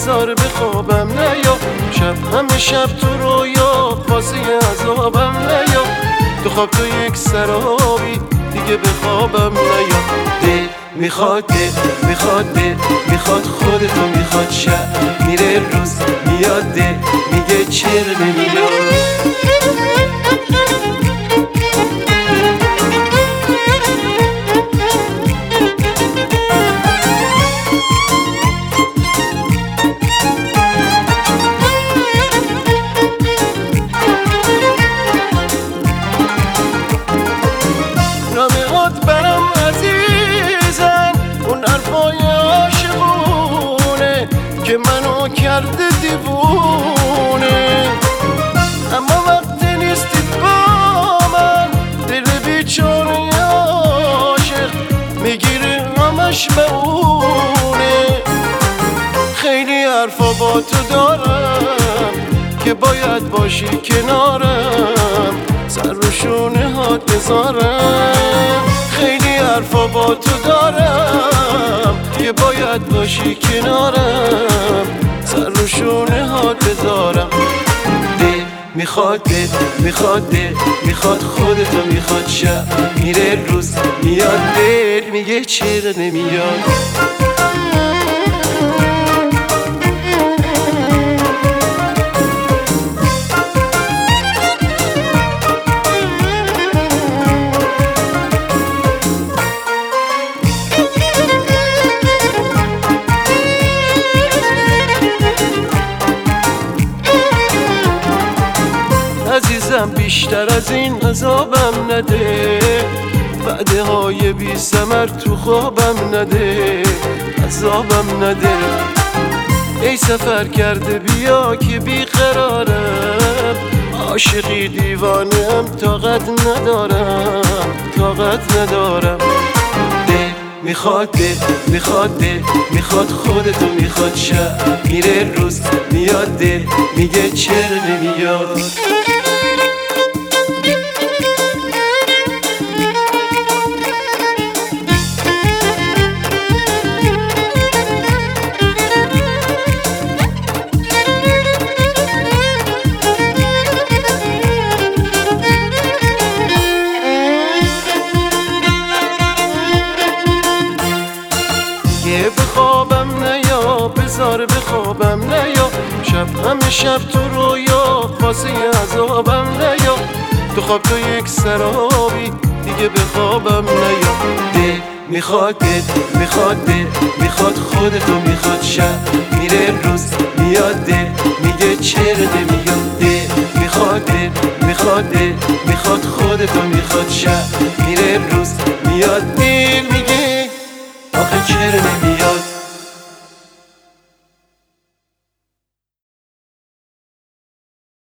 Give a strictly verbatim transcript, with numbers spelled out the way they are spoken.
بذار بخوابم نیا، شب همه شب تو رویا واسه عذابم نیا، تو خواب تو یک سرابی دیگه بخوابم نیا. دل میخواد دل میخواد دل میخواد خودتو میخواد، شب میره روز میاد دل میگه چرا نمیاد. برم عزیزن اون حرفای عاشقونه که منو کرده دیوونه، اما وقتی نیستی با من دل بیچاره عاشق میگیره همش به اونه. خیلی حرفا با تو دارم که باید باشی کنارم، سر رو شونه هات بذارم. خیلی حرفا با تو دارم که باید باشی کنارم، سر رو شونه هات بذارم. دل میخواد دل میخواد دل میخواد خودتو میخواد، شب میره روز میاد دل میگه چرا نمیاد. عزیزم بیشتر از این عذابم نده، وعده های بی ثمر تو خوابم نده، عذابم نده. ای سفر کرده بیا که بیقرارم، عاشقی دیوانم طاقت ندارم طاقت ندارم. دل میخواد دل میخواد دل میخواد خودتو میخواد، شب میره روز میاد دل میگه چرا نمیاد. بخوابم نیا بذار بخوابم نیا، شب همه شب تو رویا واسه عذابم نیا، تو خواب تو یک سرابی دیگه بخوابم نیا. دل میخواد دل میخواد دل میخواد خودتو میخواد، شب میره روز میاد دل میگه چرا نمیاد. دل میخواد دل میخواد دل میخواد خودتو میخواد، شب میره روز میاد دل میگه آخه چرا نمیاد.